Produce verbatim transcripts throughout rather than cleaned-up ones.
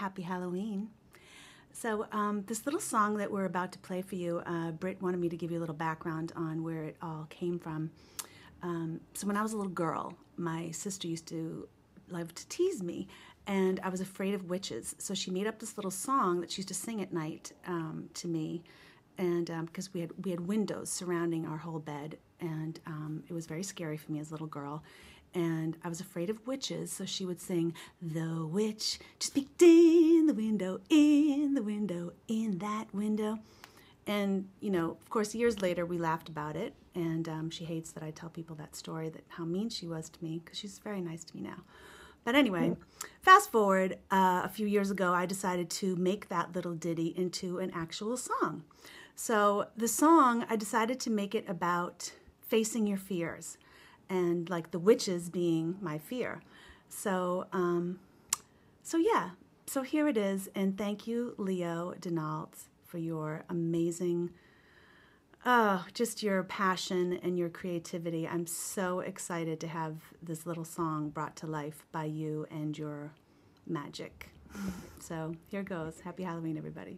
Happy Halloween. So, um, this little song that we're about to play for you, uh, Britt wanted me to give you a little background on where it all came from. Um, so, when I was a little girl, my sister used to love to tease me, and I was afraid of witches. So, she made up this little song that she used to sing at night um, to me, and because um, we had we had windows surrounding our whole bed, and um, it was very scary for me as a little girl. And I was afraid of witches, so she would sing, "The witch just peeked in the window, in the window, in that window." And, you know, of course, years later, we laughed about it, and um, she hates that I tell people that story, that how mean she was to me, because she's very nice to me now. But anyway, fast forward, uh, a few years ago, I decided to make that little ditty into an actual song. So the song, I decided to make it about facing your fears, and like the witches being my fear. So, um, so yeah, so here it is. And thank you, Leo Denault, for your amazing, oh, just your passion and your creativity. I'm so excited to have this little song brought to life by you and your magic. So here goes. Happy Halloween, everybody.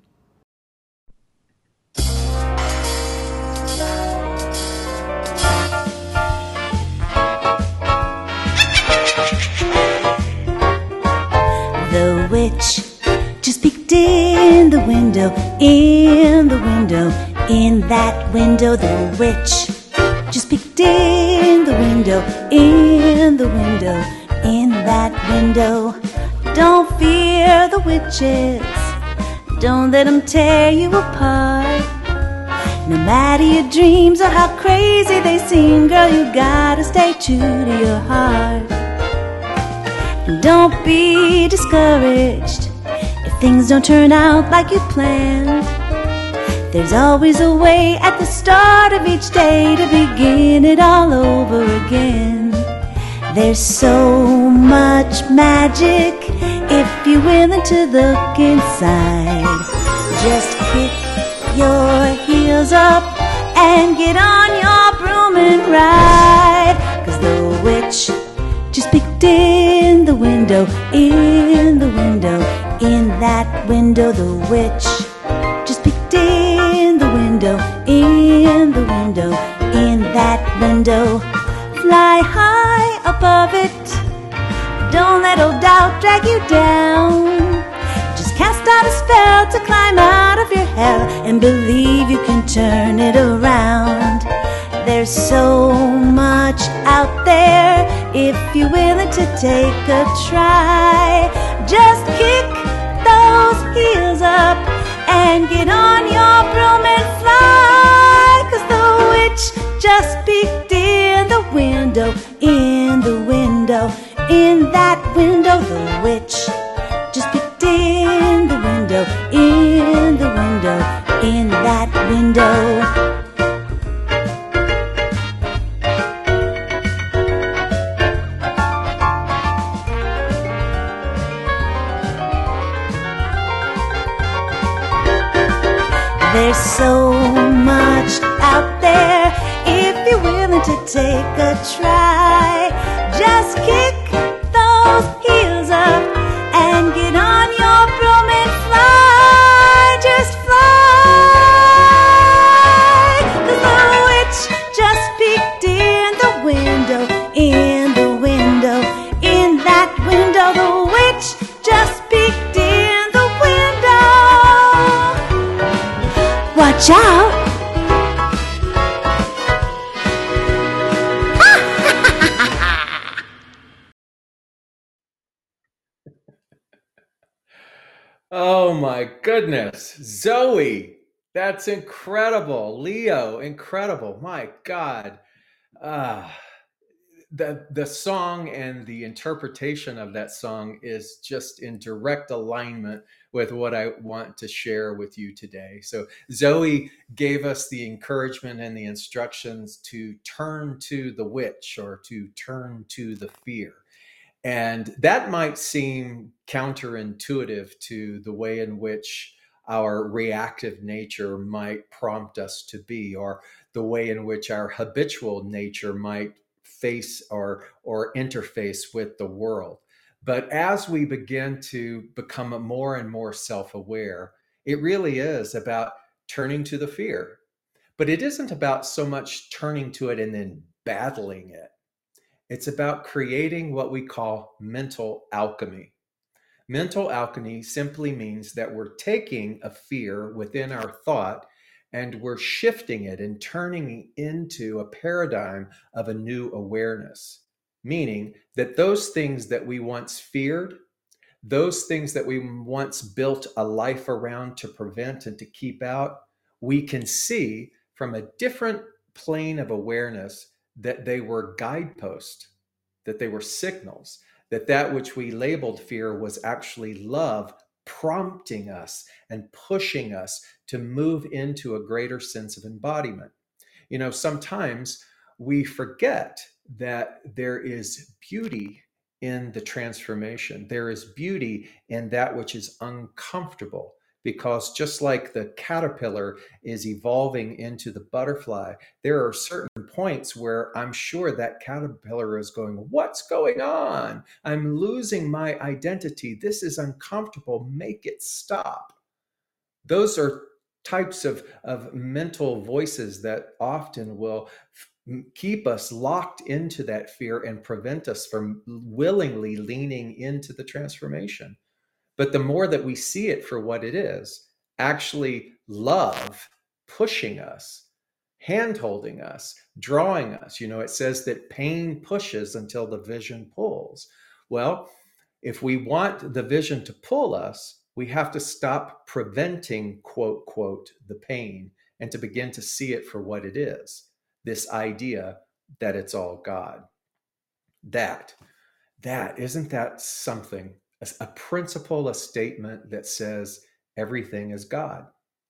The witch just peeked in the window, in the window, in that window. The witch just peeked in the window, in the window, in that window. Don't fear the witches, don't let them tear you apart. No matter your dreams or how crazy they seem, girl, you gotta stay true to your heart. Don't be discouraged if things don't turn out like you planned. There's always a way at the start of each day to begin it all over again. There's so much magic if you're willing to look inside. Just kick your heels up and get on your broom and ride. 'Cause the witch just peeked in the window, in the window, in that window. The witch just peeked in the window, in the window, in that window. Fly high above it, don't let old doubt drag you down. Just cast out a spell to climb out of your hell and believe you can turn it around. There's so much out there if you're willing to take a try. Just kick those heels up and get on your broom and fly. 'Cause the witch just peeked in the window, in the window, in that window. The witch just peeked in the window, in the window, in that window. There's so much out there if you're willing to take a try. Just kick those heels up and get on your broom and fly. Just fly. 'Cause the witch just peeked in the window, in the window, in that window. The witch just peeked in the window. Watch out! Oh my goodness. Zoe, that's incredible. Leo, incredible. My God. Ah, the the song and the interpretation of that song is just in direct alignment with what I want to share with you today. So Zoe gave us the encouragement and the instructions to turn to the witch, or to turn to the fear. And that might seem counterintuitive to the way in which our reactive nature might prompt us to be, or the way in which our habitual nature might face or or interface with the world. But as we begin to become more and more self-aware, it really is about turning to the fear. But it isn't about so much turning to it and then battling it. It's about creating what we call mental alchemy. Mental alchemy simply means that we're taking a fear within our thought and we're shifting it and turning it into a paradigm of a new awareness, meaning that those things that we once feared, those things that we once built a life around to prevent and to keep out, we can see from a different plane of awareness that they were guideposts, that they were signals, that that which we labeled fear was actually love prompting us and pushing us to move into a greater sense of embodiment. You know, sometimes we forget that there is beauty in the transformation. There is beauty in that which is uncomfortable, because just like the caterpillar is evolving into the butterfly, there are certain points where I'm sure that caterpillar is going, "What's going on? I'm losing my identity. This is uncomfortable. Make it stop." Those are types of, of mental voices that often will keep us locked into that fear and prevent us from willingly leaning into the transformation. But the more that we see it for what it is, actually love pushing us, hand holding us, drawing us. You know, it says that pain pushes until the vision pulls. Well, if we want the vision to pull us, we have to stop preventing, quote, quote, the pain and to begin to see it for what it is. This idea that it's all God. That, that, isn't that something? A, a principle, a statement that says everything is God.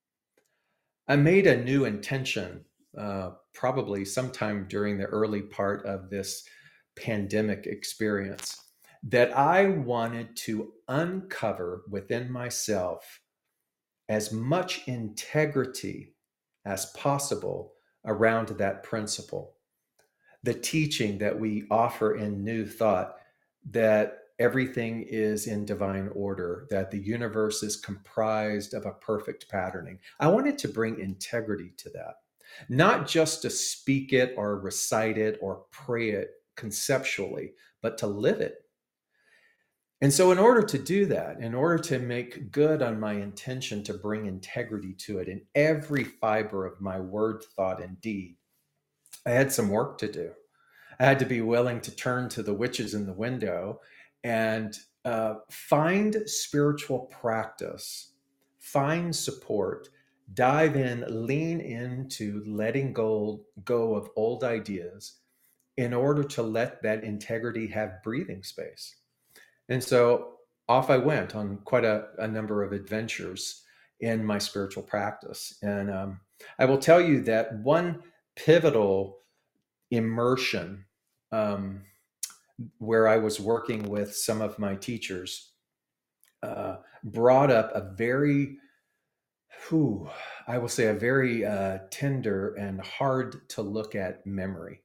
I made a new intention, uh, probably sometime during the early part of this pandemic experience, that I wanted to uncover within myself as much integrity as possible around that principle. The teaching that we offer in New Thought, that everything is in divine order, that the universe is comprised of a perfect patterning. I wanted to bring integrity to that, not just to speak it or recite it or pray it conceptually, but to live it. And so, in order to do that, in order to make good on my intention to bring integrity to it in every fiber of my word, thought, and deed, I had some work to do. I had to be willing to turn to the witches in the window and uh, find spiritual practice, find support, dive in, lean into letting go, go of old ideas in order to let that integrity have breathing space. And so off I went on quite a, a number of adventures in my spiritual practice. And um, I will tell you that one pivotal immersion um, where I was working with some of my teachers uh, brought up a very, whew, I will say, a very uh, tender and hard to look at memory.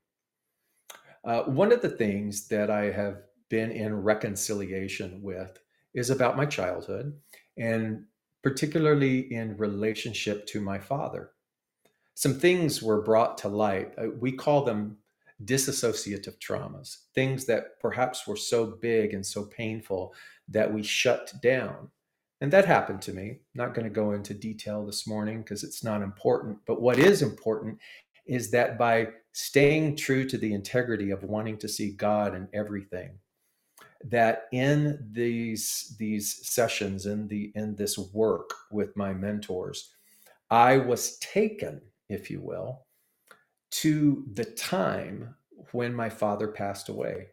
Uh, one of the things that I have been in reconciliation with is about my childhood, and particularly in relationship to my father. Some things were brought to light. Uh, we call them dissociative traumas, things that perhaps were so big and so painful that we shut down. And that happened to me. Not going to go into detail this morning because it's not important. But what is important is that by staying true to the integrity of wanting to see God in everything, that in these these sessions, in the in this work with my mentors, I was taken, if you will, to the time when my father passed away.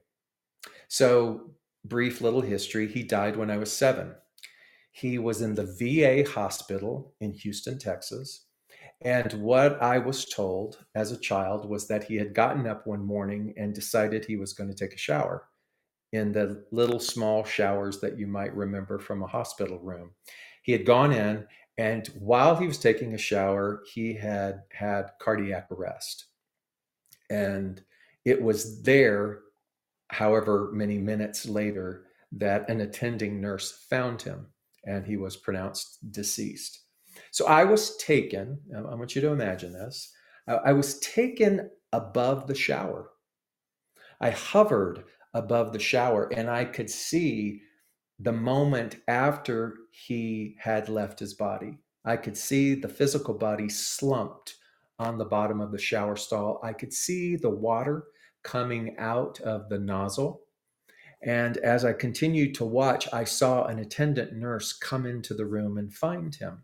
So, brief little history, he died when I was seven. He was in the V A hospital in Houston, Texas. And what I was told as a child was that he had gotten up one morning and decided he was going to take a shower in the little small showers that you might remember from a hospital room. He had gone in, and while he was taking a shower, he had had cardiac arrest. And it was there, however many minutes later, that an attending nurse found him, and he was pronounced deceased. So I was taken, I want you to imagine this, I was taken above the shower. I hovered above the shower, and I could see the moment after he had left his body. I could see the physical body slumped on the bottom of the shower stall. I could see the water coming out of the nozzle. And as I continued to watch, I saw an attendant nurse come into the room and find him.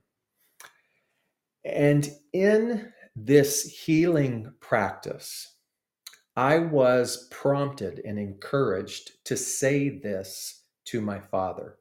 And in this healing practice, I was prompted and encouraged to say this to my father: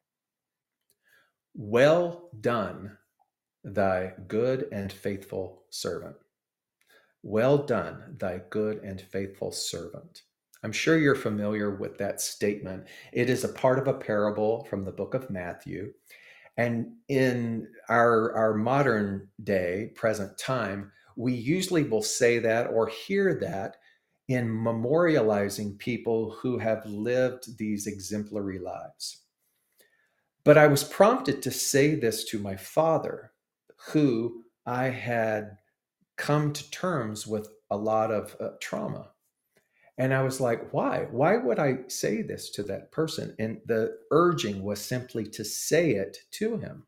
"Well done, thy good and faithful servant. Well done, thy good and faithful servant." I'm sure you're familiar with that statement. It is a part of a parable from the book of Matthew. And in our, our modern day, present time, we usually will say that or hear that in memorializing people who have lived these exemplary lives. But I was prompted to say this to my father, who I had come to terms with a lot of uh, trauma. And I was like, why? Why would I say this to that person? And the urging was simply to say it to him.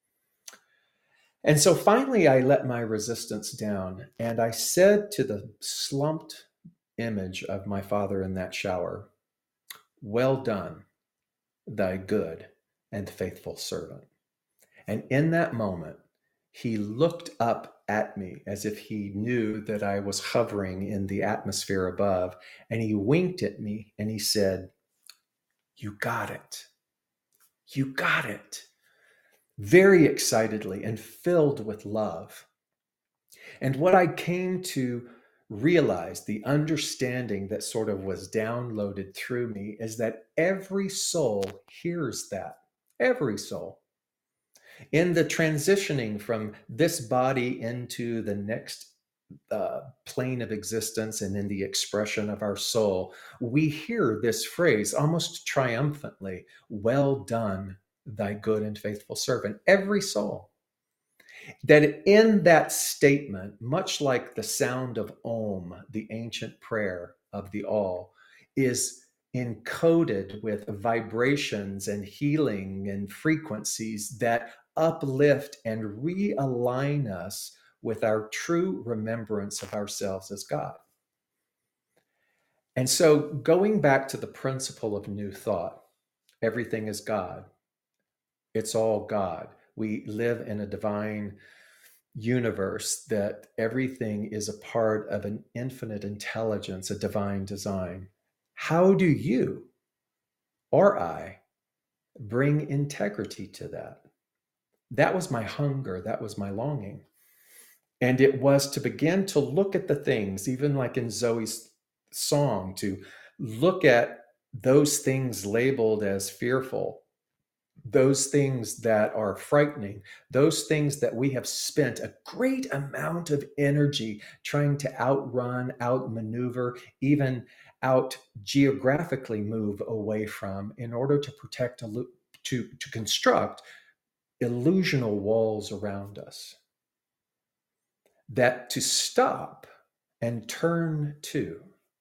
And so finally, I let my resistance down, and I said to the slumped image of my father in that shower, "Well done, thy good and faithful servant." And in that moment, he looked up at me as if he knew that I was hovering in the atmosphere above, and he winked at me and he said, "You got it. You got it." Very excitedly and filled with love. And what I came to realize, the understanding that sort of was downloaded through me, is that every soul hears that. Every soul. In the transitioning from this body into the next uh, plane of existence and in the expression of our soul, we hear this phrase almost triumphantly: "Well done, thy good and faithful servant." Every soul. That in that statement, much like the sound of Om, the ancient prayer of the All, is encoded with vibrations and healing and frequencies that uplift and realign us with our true remembrance of ourselves as God. And so, going back to the principle of new thought, everything is God. It's all God. We live in a divine universe, that everything is a part of an infinite intelligence, a divine design. How do you or I bring integrity to that? That was my hunger. That was my longing. And it was to begin to look at the things, even like in Zoe's song, to look at those things labeled as fearful, those things that are frightening, those things that we have spent a great amount of energy trying to outrun, outmaneuver, even out geographically move away from, in order to protect, to, to construct illusional walls around us. That to stop and turn to,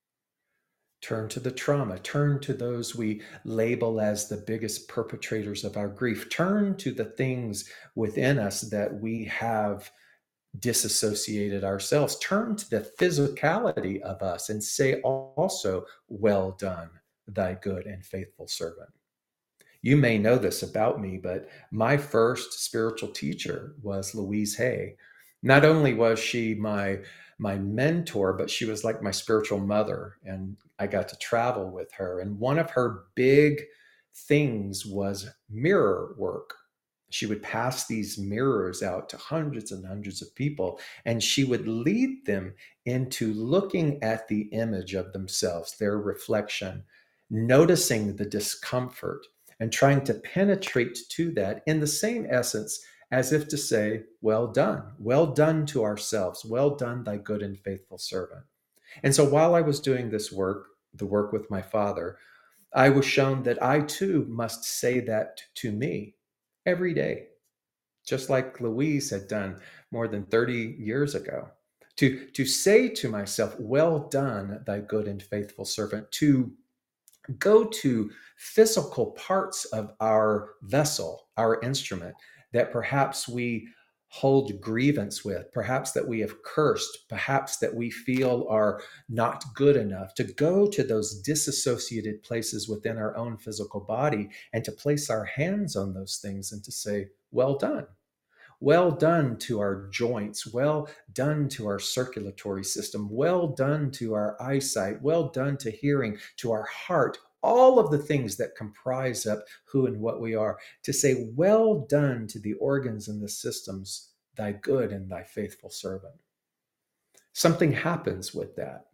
turn to the trauma, turn to those we label as the biggest perpetrators of our grief, turn to the things within us that we have disassociated ourselves, turn to the physicality of us and say also, "Well done, thy good and faithful servant." You may know this about me, but my first spiritual teacher was Louise Hay. Not only was she my my mentor, but she was like my spiritual mother, and I got to travel with her. And one of her big things was mirror work. She would pass these mirrors out to hundreds and hundreds of people, and she would lead them into looking at the image of themselves, their reflection, noticing the discomfort, and trying to penetrate to that in the same essence, as if to say, "Well done, well done to ourselves, well done, thy good and faithful servant." And so while I was doing this work, the work with my father, I was shown that I too must say that to me every day, just like Louise had done more than thirty years ago. To, to say to myself, well done, thy good and faithful servant, to go to physical parts of our vessel, our instrument, that perhaps we hold grievance with, perhaps that we have cursed, perhaps that we feel are not good enough, to go to those disassociated places within our own physical body and to place our hands on those things and to say, well done. Well done to our joints, well done to our circulatory system, well done to our eyesight, well done to hearing, to our heart, all of the things that comprise up who and what we are, to say, well done to the organs and the systems, thy good and thy faithful servant. Something happens with that.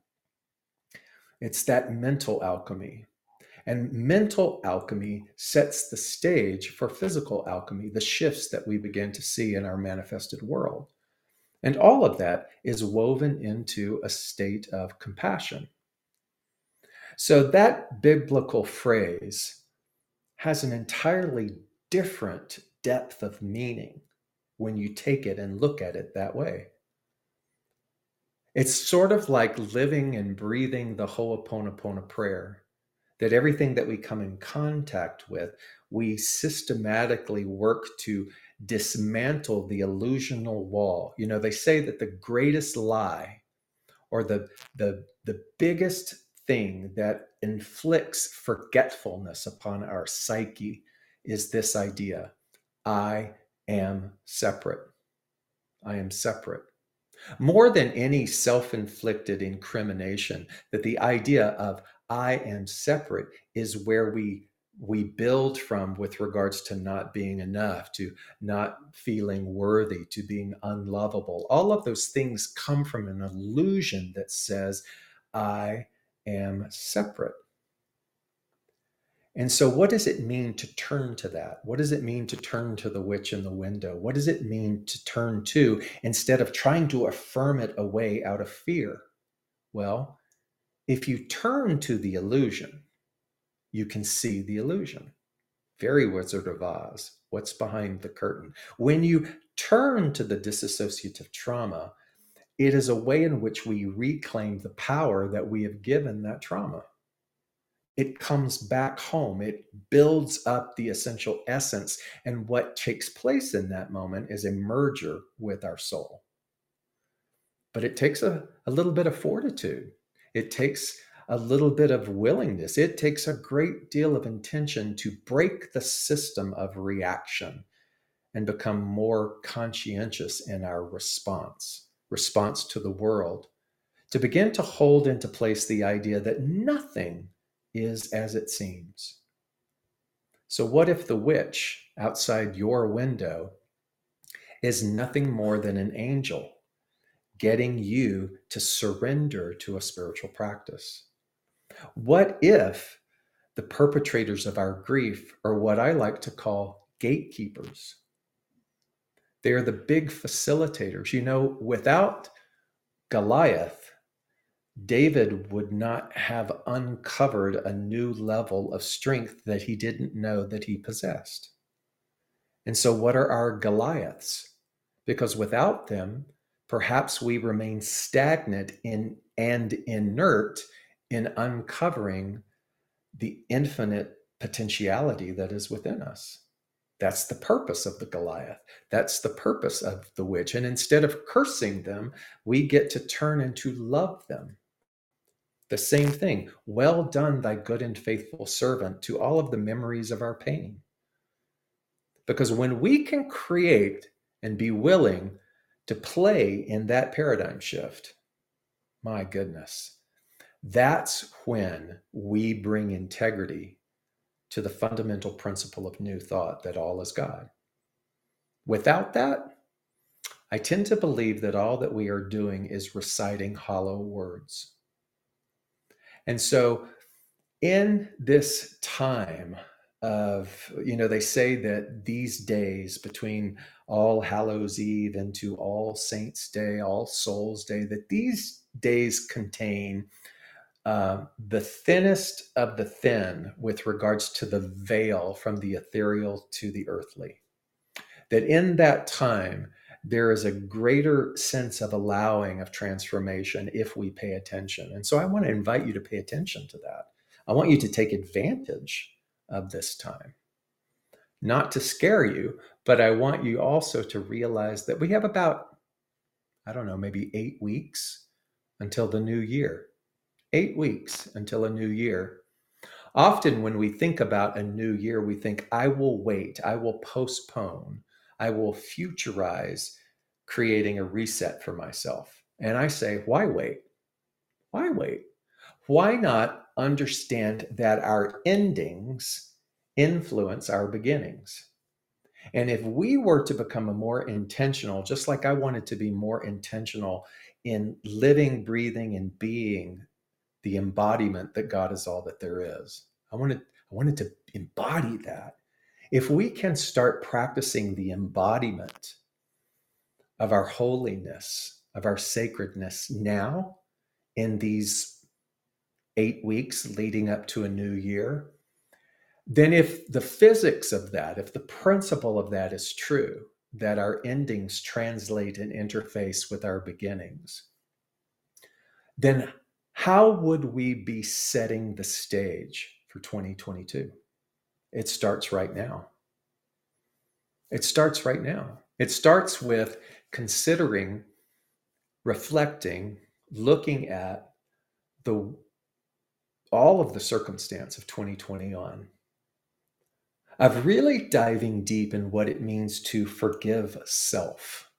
It's that mental alchemy. And mental alchemy sets the stage for physical alchemy, the shifts that we begin to see in our manifested world. And all of that is woven into a state of compassion. So that biblical phrase has an entirely different depth of meaning when you take it and look at it that way. It's sort of like living and breathing the Ho'oponopono prayer, that everything that we come in contact with, we systematically work to dismantle the illusional wall. You know, they say that the greatest lie or the, the, the biggest thing that inflicts forgetfulness upon our psyche is this idea: I am separate. I am separate. More than any self-inflicted incrimination, that the idea of I am separate is where we we build from with regards to not being enough, to not feeling worthy, to being unlovable. All of those things come from an illusion that says I am separate. And so what does it mean to turn to that? What does it mean to turn to the witch in the window? What does it mean to turn to instead of trying to affirm it away out of fear? Well, if you turn to the illusion, you can see the illusion. Very Wizard of Oz. What's behind the curtain? When you turn to the dissociative trauma, it is a way in which we reclaim the power that we have given that trauma. It comes back home. It builds up the essential essence. And what takes place in that moment is a merger with our soul. But it takes a, a little bit of fortitude. It takes a little bit of willingness. It takes a great deal of intention to break the system of reaction and become more conscientious in our response, response to the world, to begin to hold into place the idea that nothing is as it seems. So what if the witch outside your window is nothing more than an angel getting you to surrender to a spiritual practice? What if the perpetrators of our grief are what I like to call gatekeepers? They're the big facilitators. You know, without Goliath, David would not have uncovered a new level of strength that he didn't know that he possessed. And so what are our Goliaths? Because without them, perhaps we remain stagnant in and inert in uncovering the infinite potentiality that is within us. That's the purpose of the Goliath. That's the purpose of the witch. And instead of cursing them, we get to turn and to love them. The same thing. Well done, thy good and faithful servant, to all of the memories of our pain. Because when we can create and be willing to play in that paradigm shift, my goodness, that's when we bring integrity to the fundamental principle of new thought, that all is God. Without that, I tend to believe that all that we are doing is reciting hollow words. And so in this time of, you know, they say that these days between All Hallows Eve into All Saints Day, All Souls Day, that these days contain uh, the thinnest of the thin with regards to the veil from the ethereal to the earthly. That in that time, there is a greater sense of allowing of transformation if we pay attention. And so I want to invite you to pay attention to that. I want you to take advantage of this time. Not to scare you, but I want you also to realize that we have about, I don't know, maybe eight weeks until the new year. Eight weeks until a new year. Often when we think about a new year, we think, I will wait, I will postpone, I will futurize creating a reset for myself. And I say, why wait? Why wait? Why not understand that our endings influence our beginnings? And if we were to become a more intentional, just like I wanted to be more intentional in living, breathing, and being the embodiment that God is all that there is, I wanted, I wanted to embody that. If we can start practicing the embodiment of our holiness, of our sacredness now in these eight weeks leading up to a new year, then if the physics of that, if the principle of that is true, that our endings translate and interface with our beginnings, then how would we be setting the stage for twenty twenty-two? It starts right now. It starts right now. It starts with considering, reflecting, looking at the all of the circumstance of twenty twenty on, of really diving deep in what it means to forgive self.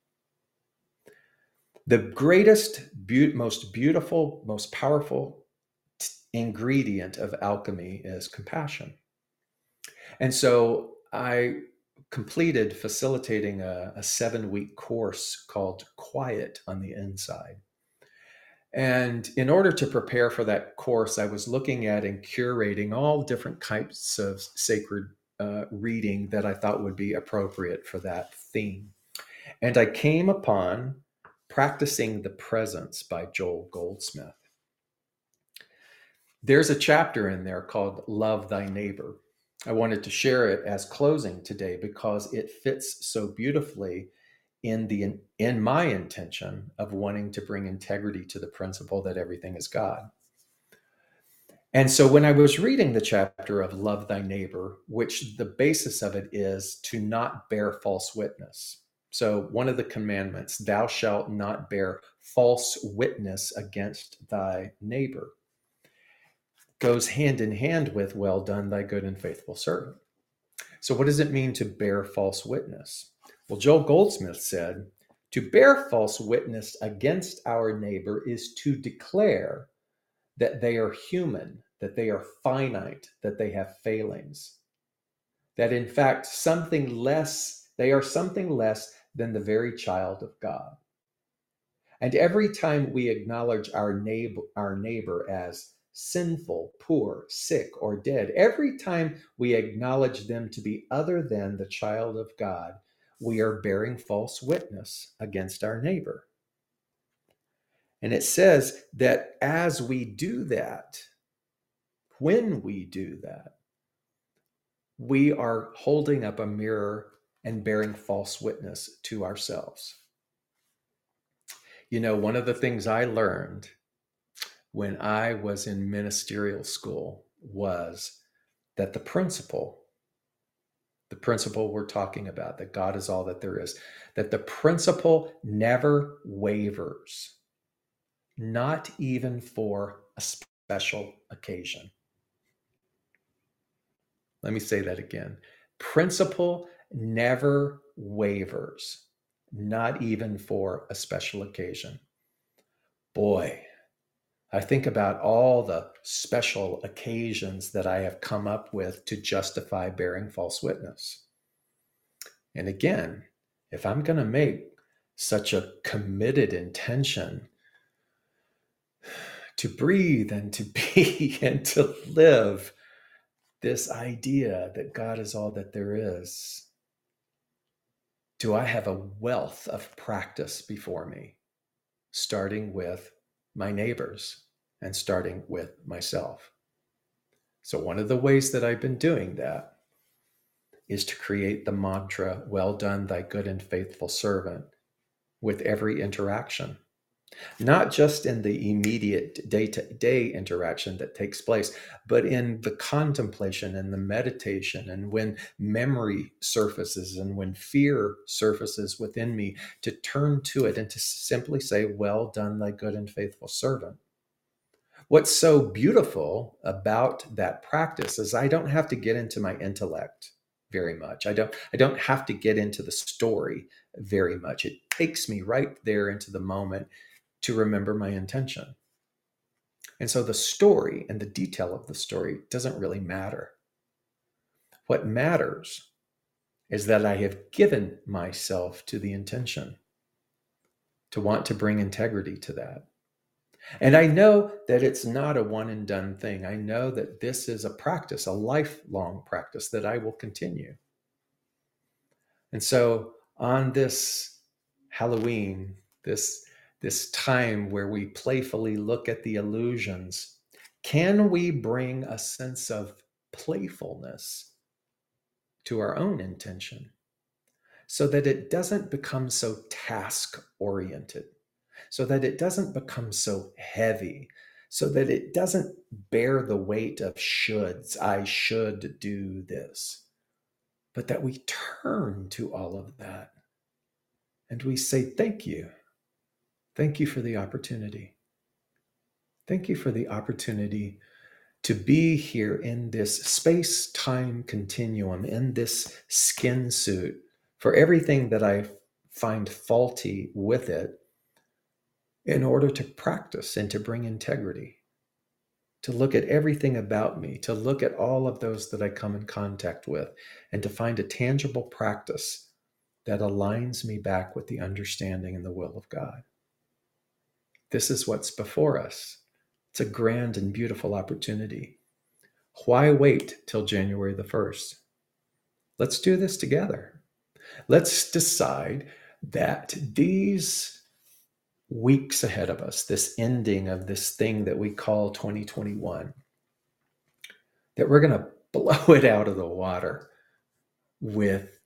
The greatest, be- most beautiful, most powerful t- ingredient of alchemy is compassion. And so I completed facilitating a, a seven-week course called Quiet on the Inside. And in order to prepare for that course, I was looking at and curating all different types of sacred uh, reading that I thought would be appropriate for that theme. And I came upon Practicing the Presence by Joel Goldsmith. There's a chapter in there called Love Thy Neighbor. I wanted to share it as closing today because it fits so beautifully in the in my intention of wanting to bring integrity to the principle that everything is God. And so when I was reading the chapter of Love Thy Neighbor, which the basis of it is to not bear false witness. So one of the commandments, thou shalt not bear false witness against thy neighbor, goes hand in hand with, well done, thy good and faithful servant. So what does it mean to bear false witness? Well, Joel Goldsmith said, to bear false witness against our neighbor is to declare that they are human, that they are finite, that they have failings, that in fact something less, they are something less than the very child of God. And every time we acknowledge our neighbor, our neighbor as sinful, poor, sick, or dead, every time we acknowledge them to be other than the child of God, we are bearing false witness against our neighbor. And it says that as we do that, when we do that, we are holding up a mirror and bearing false witness to ourselves. You know, one of the things I learned when I was in ministerial school was that the principle, the principle we're talking about, that God is all that there is, that the principle never wavers, not even for a special occasion. Let me say that again. Principle never wavers, not even for a special occasion. Boy, I think about all the special occasions that I have come up with to justify bearing false witness. And again, if I'm going to make such a committed intention to breathe and to be and to live this idea that God is all that there is, do I have a wealth of practice before me, starting with my neighbors, and starting with myself. So one of the ways that I've been doing that is to create the mantra, well done, thy good and faithful servant, with every interaction. Not just in the immediate day-to-day interaction that takes place, but in the contemplation and the meditation, and when memory surfaces and when fear surfaces within me, to turn to it and to simply say, well done, thy good and faithful servant. What's so beautiful about that practice is I don't have to get into my intellect very much. I don't, I don't have to get into the story very much. It takes me right there into the moment to remember my intention. And so the story and the detail of the story doesn't really matter. What matters is that I have given myself to the intention, to want to bring integrity to that. And I know that it's not a one and done thing. I know that this is a practice, a lifelong practice that I will continue. And so on this Halloween, this, this time where we playfully look at the illusions, can we bring a sense of playfulness to our own intention so that it doesn't become so task-oriented, so that it doesn't become so heavy, so that it doesn't bear the weight of shoulds, I should do this, but that we turn to all of that and we say, thank you. Thank you for the opportunity. Thank you for the opportunity to be here in this space-time continuum, in this skin suit, for everything that I find faulty with it, in order to practice and to bring integrity, to look at everything about me, to look at all of those that I come in contact with, and to find a tangible practice that aligns me back with the understanding and the will of God. This is what's before us. It's a grand and beautiful opportunity. Why wait till January the first? Let's do this together. Let's decide that these weeks ahead of us, this ending of this thing that we call twenty twenty-one, that we're going to blow it out of the water with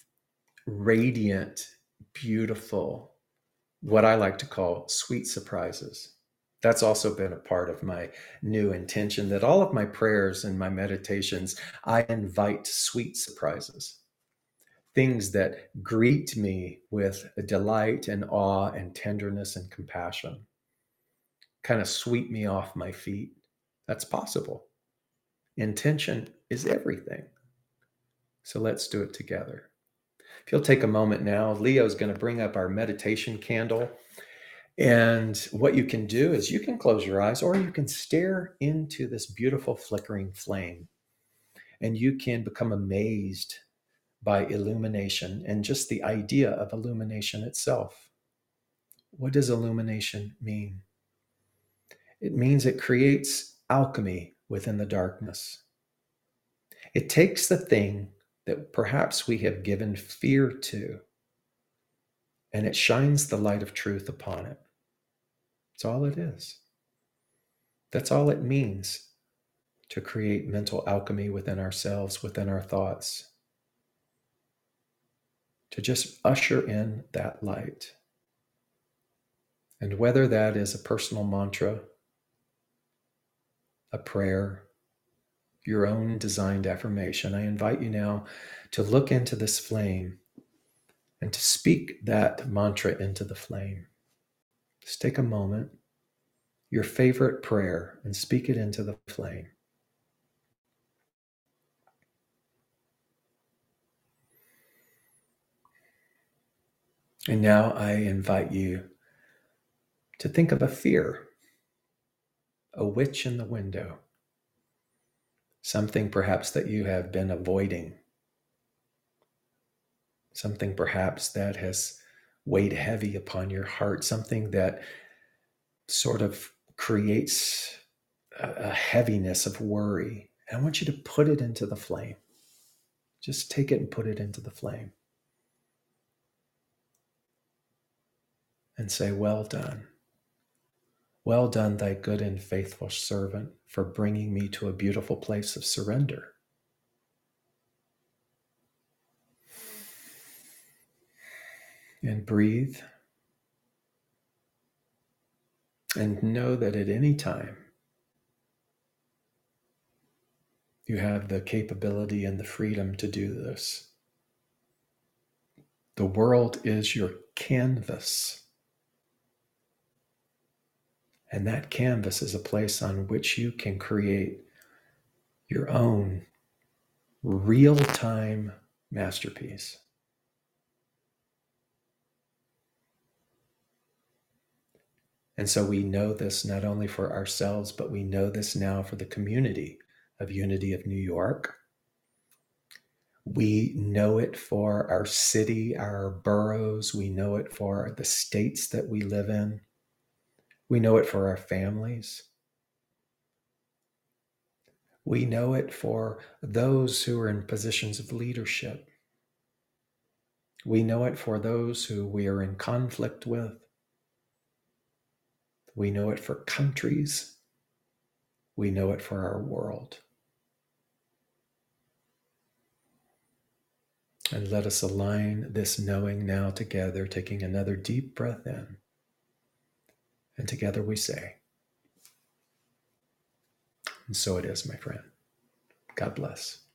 radiant, beautiful, what I like to call sweet surprises. That's also been a part of my new intention, that all of my prayers and my meditations, I invite sweet surprises. Things that greet me with delight and awe and tenderness and compassion, kind of sweep me off my feet. That's possible. Intention is everything. So let's do it together. If you'll take a moment now, Leo's going to bring up our meditation candle. And what you can do is you can close your eyes, or you can stare into this beautiful flickering flame, and you can become amazed by illumination and just the idea of illumination itself. What does illumination mean? It means it creates alchemy within the darkness. It takes the thing that perhaps we have given fear to, and it shines the light of truth upon it. That's all it is. That's all it means to create mental alchemy within ourselves, within our thoughts. To just usher in that light. And whether that is a personal mantra, a prayer, your own designed affirmation, I invite you now to look into this flame and to speak that mantra into the flame. Just take a moment, your favorite prayer, and speak it into the flame. And now I invite you to think of a fear, a witch in the window, something perhaps that you have been avoiding, something perhaps that has weighed heavy upon your heart, something that sort of creates a heaviness of worry. And I want you to put it into the flame. Just take it and put it into the flame. And say, well done. Well done, thy good and faithful servant, for bringing me to a beautiful place of surrender. And breathe. And know that at any time, you have the capability and the freedom to do this. The world is your canvas. And that canvas is a place on which you can create your own real-time masterpiece. And so we know this not only for ourselves, but we know this now for the community of Unity of New York. We know it for our city, our boroughs. We know it for the states that we live in. We know it for our families. We know it for those who are in positions of leadership. We know it for those who we are in conflict with. We know it for countries. We know it for our world. And let us align this knowing now together, taking another deep breath in. And together we say, and so it is, my friend. God bless.